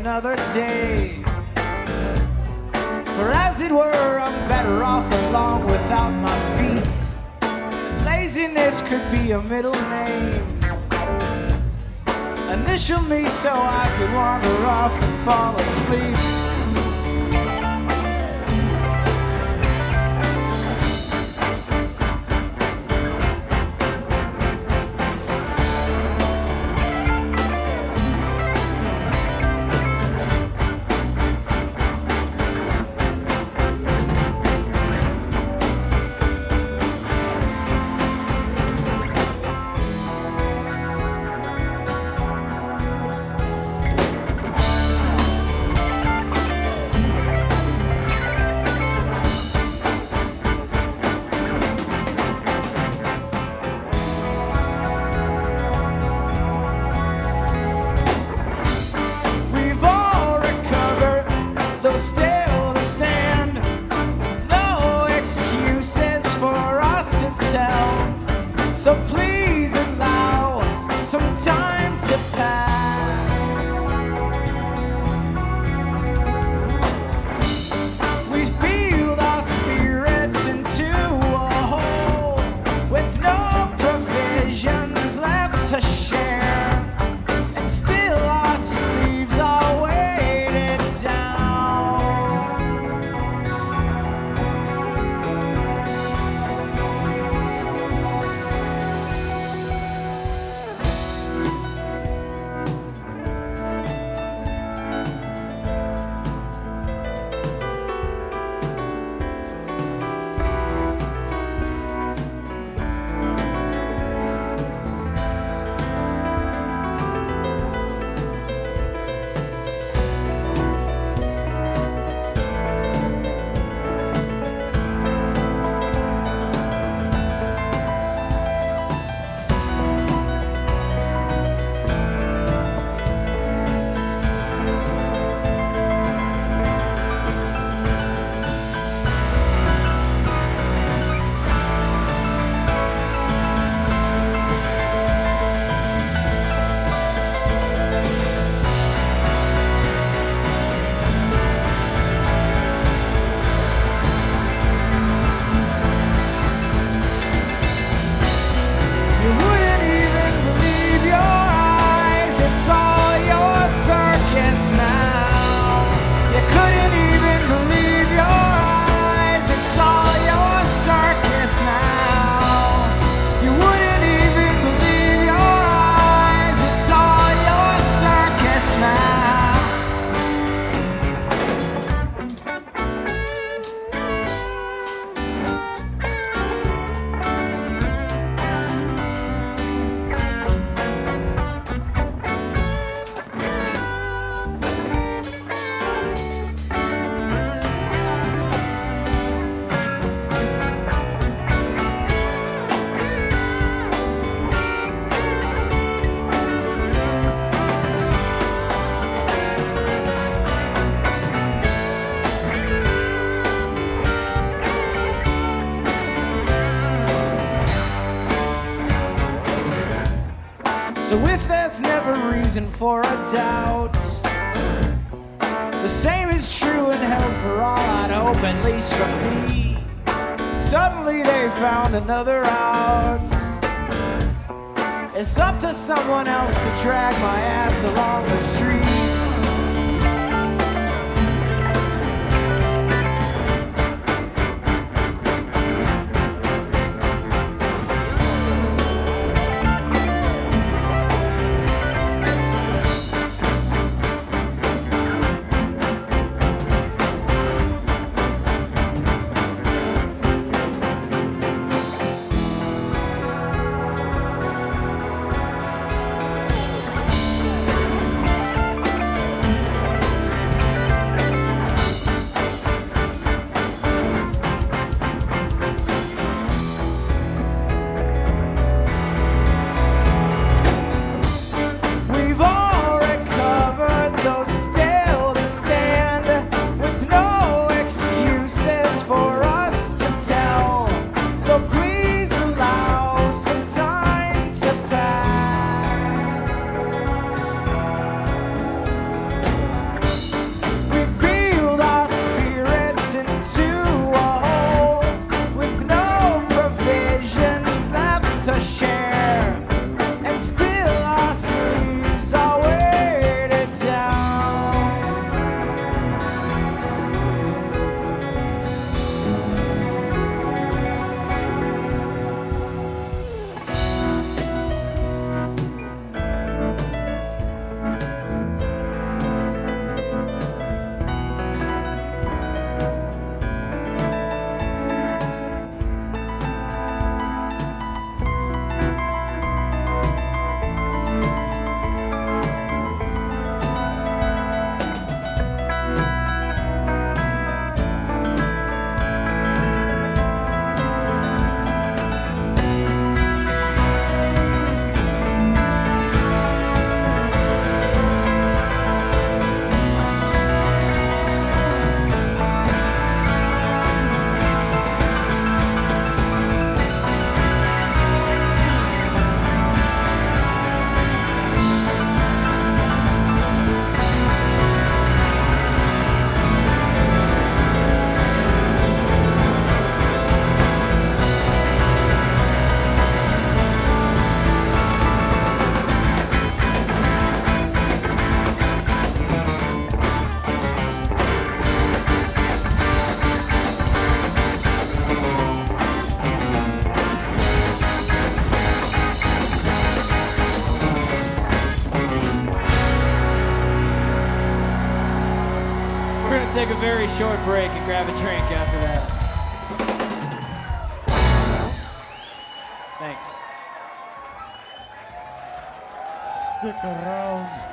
another day. For as it were, I'm better off along without my feet. If laziness could be a middle name, initial me so I could wander off and fall asleep. So please allow some time to pass. We build our spirits into a hole with no provisions left to share, and still our sleeves are weighted down. So if there's never reason for a doubt, the same is true in hell for all I'd hope, at least for me. Suddenly they found another out. It's up to someone else to drag my ass along the street. We're gonna take a very short break and grab a drink after that. Thanks. Stick around.